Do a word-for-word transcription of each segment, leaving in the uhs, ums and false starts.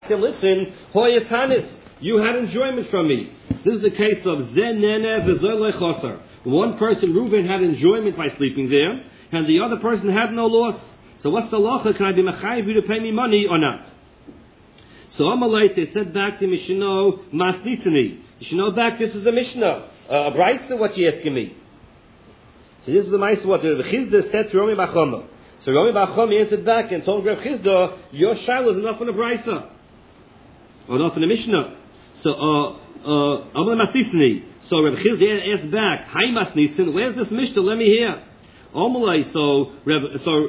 listen, Hoyatanis, you had enjoyment from me. This is the case of Zenene v'Zolei Chosar. One person, Reuven, had enjoyment by sleeping there, and the other person had no loss. So what's the lacha? Can I be mechayiv you to pay me money or not? So Amalei, they said back to Mishnah, Masnitani. You should know back, this is a Mishnah. Uh, a Brisa, what you asking me? So this is the Maisa, what the Chizda said to Rami Bachama. So Rami Bachama answered back and told Reb Chizda, your Shiloh is enough in a Brisa. Or enough in a Mishnah. So, uh, uh, Amalei Masnitani. So Reb Chizda asked back, Hi Masnitan, where's this Mishnah? Let me hear. Amalei, so, Reb, so,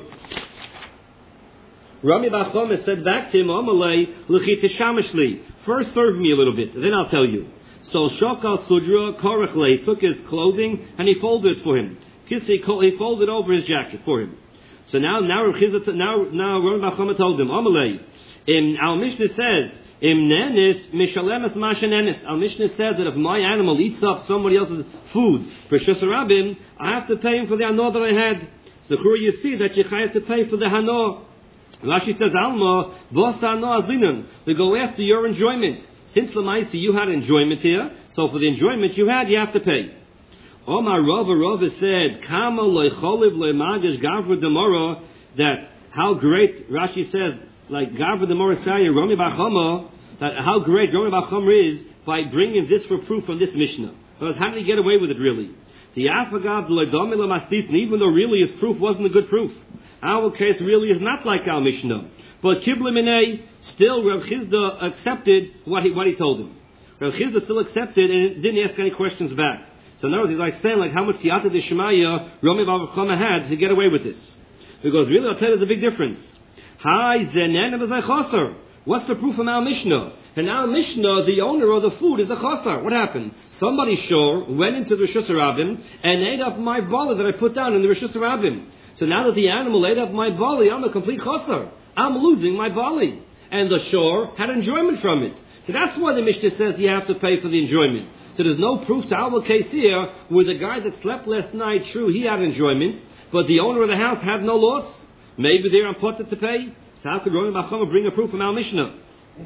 Rami Bachama said back to him, Amalei, L'chita Shamashli. First serve me a little bit, then I'll tell you. So Shokal Sudra Korachle took his clothing and he folded it for him. Kisei, he folded over his jacket for him. So now, now, now, now, Rami Bachama told him, Amalei, in our Mishnah says, Im nenis mishalemes mashenenis. Our Mishnah says that if my animal eats up somebody else's food for shusarabim, I have to pay him for the hanor that I had. So here you see that you have to pay for the hanor. Rashi says, Alma, vos hanor azlinan. We go after your enjoyment. Since Lamaisi you had enjoyment here, so for the enjoyment you had, you have to pay. Omar Rava Rava said, Kama loicholiv loimagish gavra demora, that how great, Rashi says, like gavra demora saya, Rami Bachama, that how great Rami Bachama is by bringing this for proof from this Mishnah. Because how did he get away with it really? The Afagav loidomila mastit, even though really his proof wasn't a good proof. Our case really is not like our Mishnah. But Kibla Minei, still Rav Chizda accepted what he what he told him. Rav Chizda still accepted and didn't ask any questions back. So in other words, he's like saying like how much Siyata de Shemaya Rami Bachama had to get away with this. Because really I'll tell you there's a big difference. Hi Zenen Chosar. What's the proof from our Mishnah? And our Mishnah, the owner of the food is a Chosar. What happened? Somebody sure went into the Rishus Harabim and ate up my bala that I put down in the Rishus Harabim. So now that the animal ate up my bali, I'm a complete Chosar. I'm losing my bali. And the shore had enjoyment from it. So that's why the Mishnah says you have to pay for the enjoyment. So there's no proof to our case here where the guy that slept last night, true, he had enjoyment, but the owner of the house had no loss. Maybe they're important to pay. So how could Rami Bachama bring a proof from our Mishnah?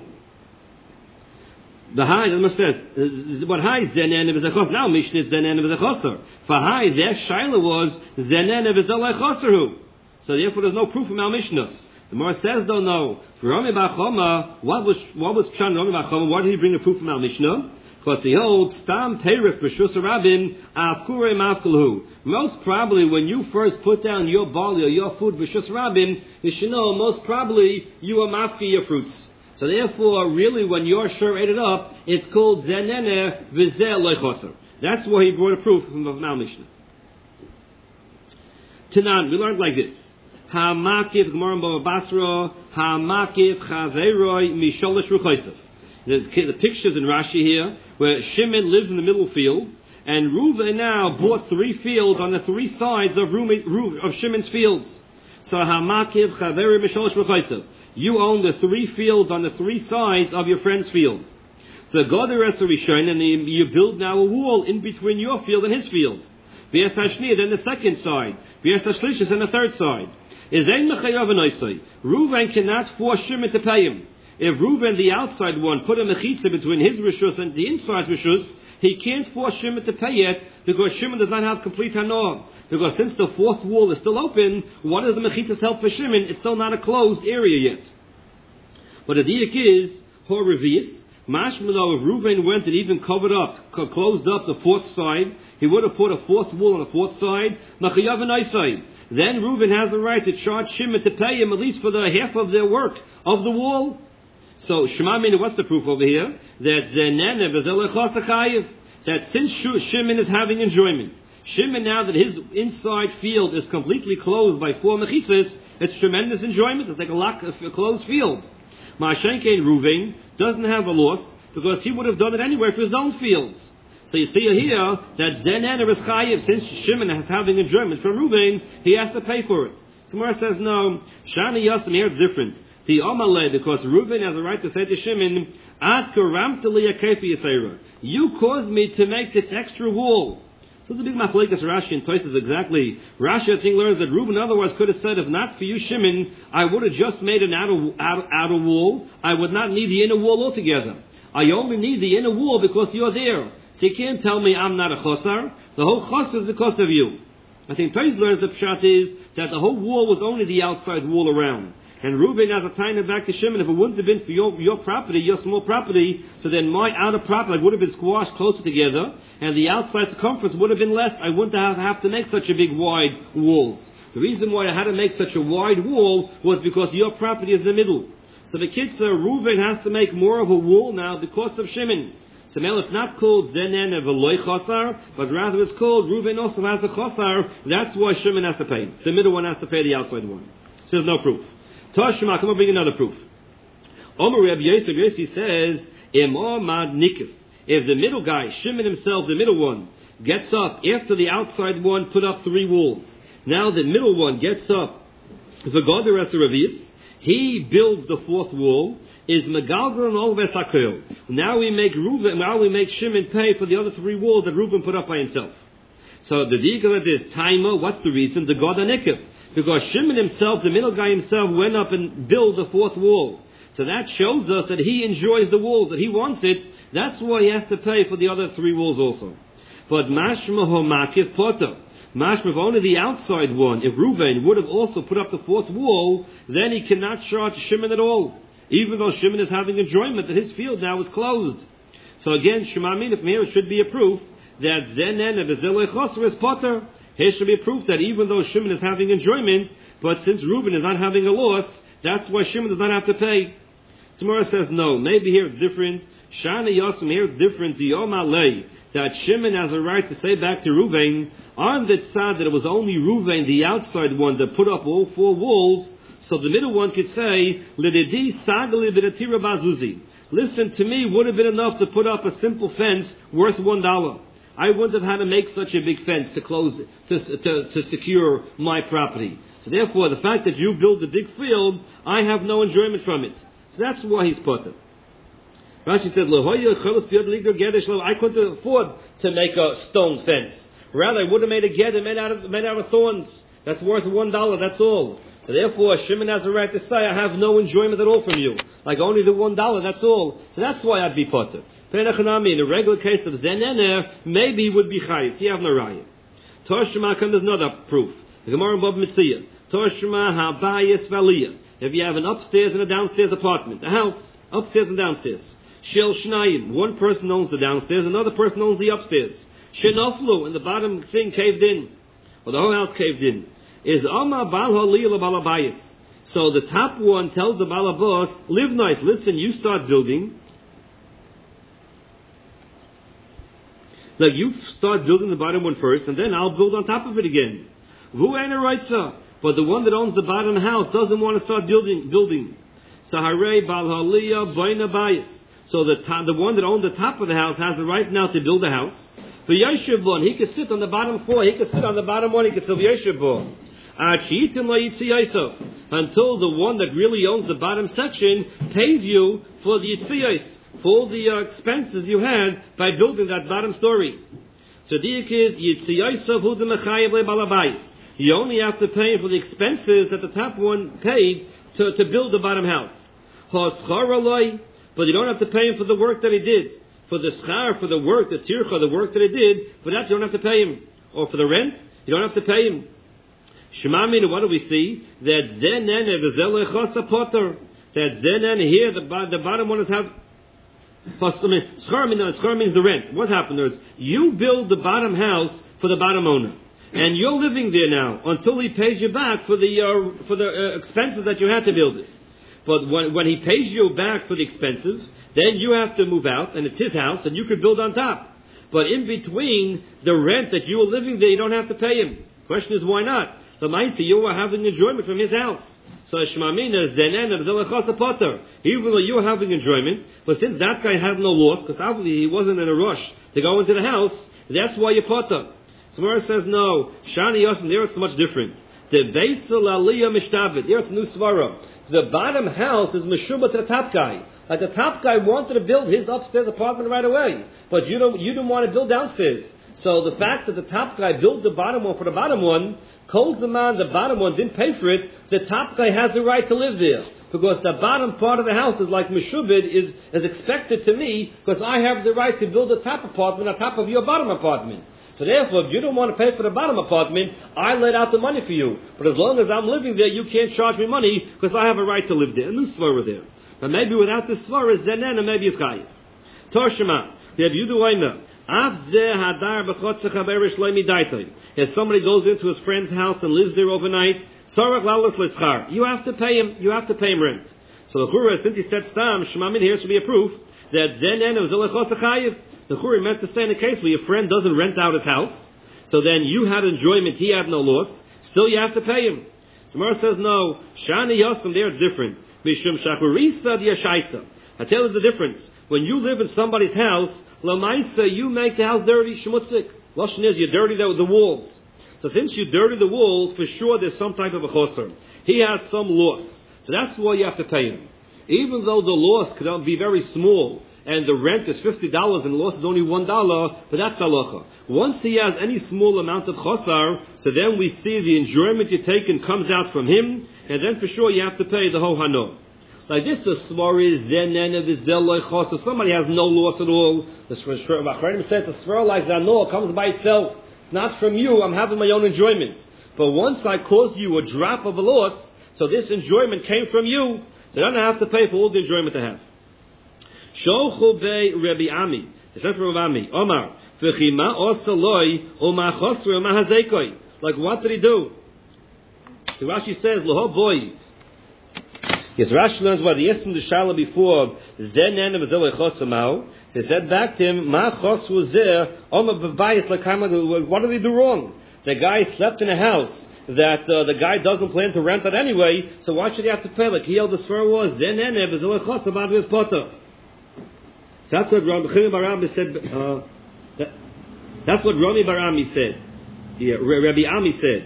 The high, the Mishnah says, but high zenen is a chosar. Now Mishnah is zenen is a chosar. For high, their shaila was zenen is a chosaru. So therefore there's no proof from our Mishnah. The Gemara says, though, no. For Rami Bachama, what was what was Pshan Rami Bachama? Why did he bring a proof from our Mishnah? Because he holds Stam Teres B'Shus Rabin Afkure Mafkalhu. Most probably, when you first put down your barley or your food B'Shus Rabin, you should know most probably you are mafki your fruits. So therefore, really, when you're sure ate it up, it's called Zenene V'Zeh Loichoser. That's why he brought a proof from our Mishnah. Tanan, we learned like this. Ha'makif G'morim Bava Basra, Ha'makif Chaveroi Misholish Ruchosef. The, the pictures in Rashi here, where Shimon lives in the middle field, and Reuven now bought three fields on the three sides of, Reuven, of Shimon's fields. So Ha'makif Chaveroi Misholish Ruchosef. You own the three fields on the three sides of your friend's field. The Goder Es Rishon, and the, you build now a wall in between your field and his field. V'es Hashni, then the second side. V'es Hashlishis, and the third side. Is ein mechayav anoisai. Reuven cannot force Shimon to pay him. If Reuven, the outside one, put a mechitza between his rishus and the inside rishus, he can't force Shimon to pay it because Shimon does not have complete hanor. Because since the fourth wall is still open, what does the mechitzas help for Shimon? It's still not a closed area yet. But the diak is hor revius. Mashmalo, if Reuven went and even covered up, closed up the fourth side, he would have put a fourth wall on the fourth side. Mechayav anoisai. Then Reuven has the right to charge Shimon to pay him at least for the half of their work of the wall. So Shema Mina, what's the proof over here? That Zenene v'zelechos that since Shimon is having enjoyment, Shimon now that his inside field is completely closed by four mechitzas, it's tremendous enjoyment. It's like a lock, a closed field. Ma'ashenkein Reuven doesn't have a loss because he would have done it anyway for his own fields. So you see here that Zenene is chayiv, since Shimon is having enjoyment from Reuven, he has to pay for it. Gemara says no. Shani Yassim here it's different. The Amalei, because Reuven has a right to say to Shimon, you caused me to make this extra wall. So it's a big machlekes Rashi and Tosfos exactly. Rashi, I think, learns that Reuben otherwise could have said, if not for you, Shimon, I would have just made an outer, outer, outer wall. I would not need the inner wall altogether. I only need the inner wall because you're there. So you can't tell me I'm not a chosar. The whole chosar is because of you. I think Tosfos learns the pshat is that the whole wall was only the outside wall around. And Reuben has a tiny back to Shimon. If it wouldn't have been for your, your property, your small property, so then my outer property would have been squashed closer together, and the outside circumference would have been less. I wouldn't have, have to make such a big wide walls. The reason why I had to make such a wide wall was because your property is in the middle. So the kitzur, Reuben has to make more of a wall now because of Shimon. So now it's not called Zenen of a loy chosar, but rather it's called Reuben also has a chosar. That's why Shimon has to pay. The middle one has to pay the outside one. So there's no proof. Tashma, come on, bring another proof. Omer Reb Yosef Yossi says, Imamad Nikif. If the middle guy, Shimon himself, the middle one, gets up after the outside one put up three walls. Now the middle one gets up, the God the rest of Ravis, he builds the fourth wall, is Megalgal and all Vesakel. Now we make Reuben, now we make Shimon pay for the other three walls that Reuben put up by himself. So the deal is Taima, what's the reason? The God Nikif. Because Shimon himself, the middle guy himself, went up and built the fourth wall. So that shows us that he enjoys the wall, that he wants it. That's why he has to pay for the other three walls also. But Mashma Homakif Potter. Mashma, if only the outside one, if Reuben would have also put up the fourth wall, then he cannot charge Shimon at all. Even though Shimon is having enjoyment that his field now is closed. So again, Shema Min, from here it should be a proof that Zenen of Ezelei Chosr is Potter. Here should be a proof that even though Shimon is having enjoyment, but since Reuben is not having a loss, that's why Shimon does not have to pay. Samara says no. Maybe here it's different. Shana Yosem, here it's different. The Yomalei, that Shimon has a right to say back to Reuben, on the tzad that it was only Reuben, the outside one, that put up all four walls, so the middle one could say, Lididi Sagali B'Datira Bazuzi. Listen to me, would have been enough to put up a simple fence worth one dollar. I wouldn't have had to make such a big fence to close, to, to, to secure my property. So therefore, the fact that you build a big field, I have no enjoyment from it. So that's why he's put it. Rashi said, I couldn't afford to make a stone fence. Rather, I would have made a gedder made out of, made out of thorns. That's worth one dollar, that's all. So therefore, Shimon has a right to say, I have no enjoyment at all from you. Like only the one dollar, that's all. So that's why I'd be put it. In a regular case of Zenener, maybe he would be chayis. You have no raya. Torshma, there's another proof. The Gemara in Bab Mitzvah. Torshma habayis valiyah. If you have an upstairs and a downstairs apartment, a house, upstairs and downstairs. Shel shnayim. One person owns the downstairs, another person owns the upstairs. Shenoflu, and the bottom thing caved in, or the whole house caved in. Is Amma bal haliyah balabayis. So the top one tells the balabos, live nice. Listen, you start building. Like you start building the bottom one first, and then I'll build on top of it again. Vu ain't a rightsa. But the one that owns the bottom house doesn't want to start building. Building. Saharei bal haliyah boina bayis. So the top, the one that owned the top of the house has the right now to build a house. The yeshiv one, he could sit on the bottom floor. He could sit on the bottom one. He could sit yeshiv one. Until the one that really owns the bottom section pays you for the yitziyos, for all the uh, expenses you had by building that bottom story. So the is yitziyos hu demechayev lebalabais. You only have to pay for the expenses that the top one paid to, to build the bottom house. But you don't have to pay him for the work that he did. For the schar, for the work, the tircha, the work that he did, for that you don't have to pay him. Or for the rent, you don't have to pay him. Shema Minu, what do we see? That zenen evezel potter. That zenen here, the, the bottom one is have. Schar means the rent. What happened is you build the bottom house for the bottom owner, and you're living there now until he pays you back for the uh, for the uh, expenses that you had to build it. But when, when he pays you back for the expenses, then you have to move out, and it's his house, and you could build on top. But in between the rent that you were living there, you don't have to pay him. Question is, why not? The Maisi, you were having enjoyment from his house. So Shmamina, Zenen, Zelachasa Potter. Even though you were having enjoyment, but since that guy had no loss, because obviously he wasn't in a rush to go into the house, that's why you Potter. Samara says, no, Shani Yosem, there it's much different. The Beisel Aliyah Mishtabit, there it's new Svara. The bottom house is Meshuba to the top guy. Like the top guy wanted to build his upstairs apartment right away, but you don't, you didn't want to build downstairs. So the fact that the top guy built the bottom one for the bottom one, calls the man the bottom one didn't pay for it, the top guy has the right to live there. Because the bottom part of the house is like Meshubid, is, is expected to me, because I have the right to build a top apartment on top of your bottom apartment. So therefore, if you don't want to pay for the bottom apartment, I let out the money for you. But as long as I'm living there, you can't charge me money, because I have a right to live there. And this svara there. But maybe without this svara, zenen, and maybe it's chayiv. Torshema, they have Yudu Oimer. If somebody goes into his friend's house and lives there overnight, you have to pay him. You have to pay him rent. So the Chura, since he said stam, shemamin, here should be a proof that zenen was chayiv. The Chura meant to say in a case where your friend doesn't rent out his house, so then you had enjoyment, he had no loss. Still, you have to pay him. So Mara says no. Shani yosam, there it's different. Mishum shakurisa diashaisa. I tell you the difference. When you live in somebody's house, lamaisa, you make the house dirty, shmutzik. Lashon is, you dirty the, the walls. So since you dirty the walls, for sure there's some type of a chosr. He has some loss. So that's why you have to pay him. Even though the loss could be very small, and the rent is fifty dollars and the loss is only one dollar, but that's halacha. Once he has any small amount of chosar, so then we see the enjoyment you taken comes out from him, and then for sure you have to pay the whole hano. Like this, the svar is zenen of the somebody has no loss at all. The Machranim said the svar like zano comes by itself. It's not from you. I'm having my own enjoyment. But once I caused you a drop of a loss, so this enjoyment came from you. So then I have to pay for all the enjoyment I have. Shochu be Rabbi Ami. The Sefer Rabbi Ami. Omar v'chima osaloi oma chosre oma hazekoi. Like what did he do? The Rashi says loho boy. Yes, Rashi learns what the Yism the Shala before Zenen of Zilay Chosamau. He said back to him, Ma Chos was there, Oma Babayis Lakama. What did he do wrong? The guy slept in a house that uh, the guy doesn't plan to rent it anyway, so why should he have to pay? Like he held the swear was Zenen of Zilay Chosamau his potter. So that's what Rami Barami said. Uh, that, that's what Rami Barami said. Yeah, Rabbi Ami said.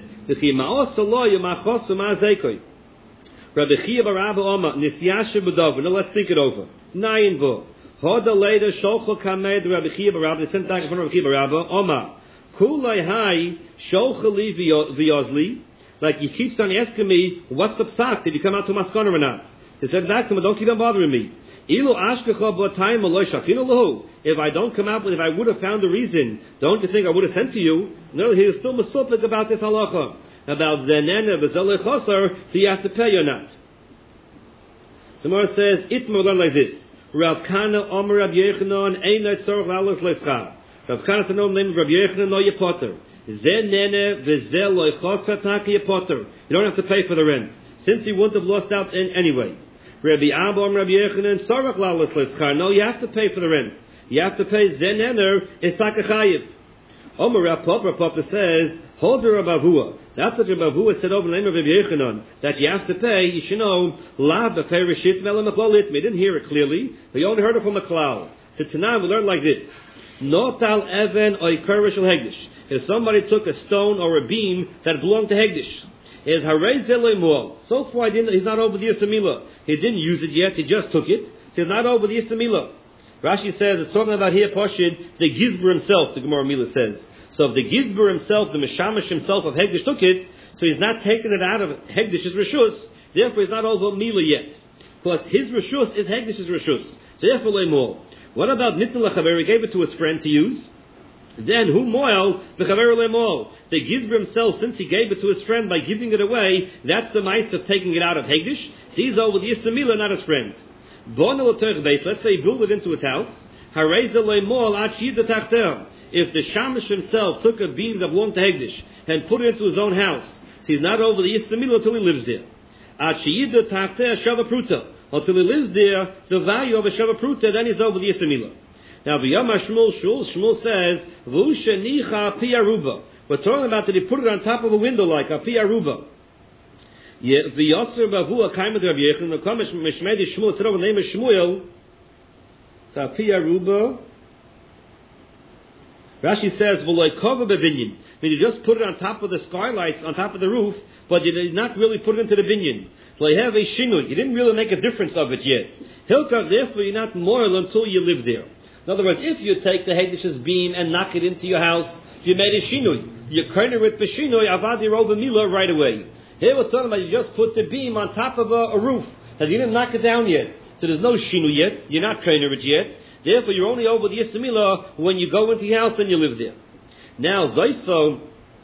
Rabbi Chia Barabba Oma Nisyasha B'Dov. Now let's think it over. Nayin Bo. Hoda later Shulcha Kamed Rabbi Chia Barabba. They sent back in front of Rabbi Chia Barabba Oma. Kulei Hai Shulcha Li V'Yozli. Like he keeps on asking me, what's the psak? Did you come out to Maskana or not? They said back to him, don't keep on bothering me. Ilu Ashkecha B'Tayim Aloy Shachinu Lahu. If I don't come out with, if I would have found a reason, don't you think I would have sent to you? No, he is still masupik about this halacha. About zenena b'zelei chosar, do you have to pay or not? Samara says, Itmar learn like this. Rav Kana Omer Rav Yechanan Einat Tzorach Lalos Leschar. Rav Kana said, no, name Rav Yechanan no Yepotter. Zenena b'zelei chosar taki Yepotter. You don't have to pay for the rent, since he wouldn't have lost out in anyway. Rabbi Abba Omer Rav Yechanan Tzorach Lalos Leschar. No, you have to pay for the rent. You have to pay zenena is takachayiv. Omer Rav Papa Papa says, hold Rav Avua. That's what Rav Avua said over the name of Rabbi Yechanan, that you have to pay. You should know, la b'pei reshit mela mechlolitmi. We didn't hear it clearly, but you only heard it from a klal. The Tanakh we learned like this: Notal even oy kervishel hegdish. If somebody took a stone or a beam that belonged to hegdish, is harei zelei mual. So far, he's not over the Yistamila. He didn't use it yet. He just took it. So he's not over the Yistamila. Rashi says it's talking about here Poshid, the Gizber himself. The Gemara Mila says. So if the Gizber himself, the Meshamish himself of Hegdish took it, so he's not taking it out of Hegdish's Rishus, therefore he's not over Mila yet. Plus his Rishus is Hegdish's Rishus. So therefore lay more. What about Nitna Lachaver? He gave it to his friend to use. Then who moil the Chaver le moil? The Gizber himself, since he gave it to his friend by giving it away, that's the mice of taking it out of Hegdish. So he's over the Yistamila, not his friend. Let's say he built it into his house. Hareza le moil achid the tachter. If the Shamish himself took a beam that belonged to Hegdish and put it into his own house, so he's not over the Yistamila until he lives there. Achiyida tachteh shava pruta. Until he lives there, the value of a shava pruta, then he's over the Yistamila. Now, V'yama Shmuel Shul, Shmuel says, V'usha nicha piyaruba. We're talking about that he put it on top of a window like a piyaruba. V'yosser bavua kaimad Rabbi Yechon, the Kamesh Meshmedi Shmuel, it's over the name of Shmuel. So a piyaruba. Rashi says, "V'loy kova b'binyan." I mean, you just put it on top of the skylights, on top of the roof, but you did not really put it into the binyan. V'loy have a shinui. You didn't really make a difference of it yet. Hilkach, therefore, you're not moral until you live there. In other words, if you take the Hegdish's beam and knock it into your house, you made a shinui. You corner it with shinui, avadi rova mila right away. Here we're talking about you just put the beam on top of a, a roof that you didn't knock it down yet. So there's no shinu yet. You're not corner it yet. Therefore, you're only over the Yismila when you go into your house and you live there. Now, Zaiso.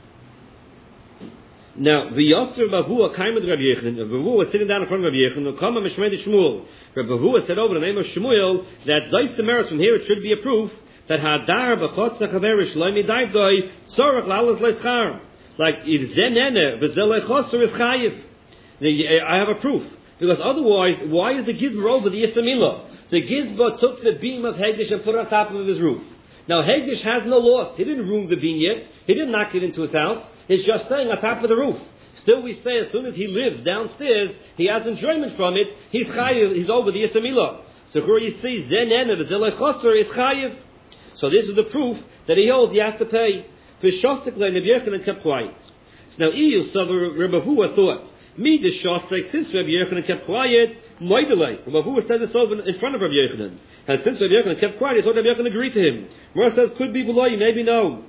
Now, the Yosser Bavua came with Rabbi Yechon. Bavua was sitting down in front of Rabbi Yechon. Come and Meshmed Shmuel. Rabbi Bavua said over the name of Shmuel that Zaisemeres from here it should be a proof that Hadar b'chotz chaver shloimi daydoi tzorach lalas leischar. Like if zenene v'zelei chosser is chayiv. I have a proof because otherwise, why is the gizba over the Yistamila? The gizba took the beam of Hegdish and put it on top of his roof. Now Hegdish has no loss. He didn't ruin the beam yet. He didn't knock it into his house. It's just staying on top of the roof. Still, we say as soon as he lives downstairs, he has enjoyment from it. He's chayiv. He's over the Yistamila. So here you see zenene v'zelei chosser is chayiv. So this is the proof that he holds you have to pay. V'shostikle and Rabbi Yochanan kept quiet. So now Iyu saw Rabbi Hua thought, me the shostik, since Rabbi Yochanan kept quiet, moidelei. Rabbi Hua said this over in front of Rabbi Yochanan. And since Rabbi Yochanan kept quiet, he thought Rabbi Yochanan agreed to him. Mora says, could be below you, maybe no.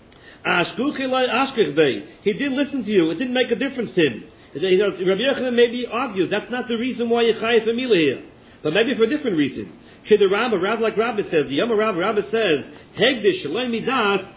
He didn't listen to you. It didn't make a difference to him. Rabbi Yochanan maybe argues, that's not the reason why you're chayiv famila here. But maybe for a different reason. The Rabbah, Rav like Rabbah says, the Yom Rav Rabbah says, Hegdish Shalom Midas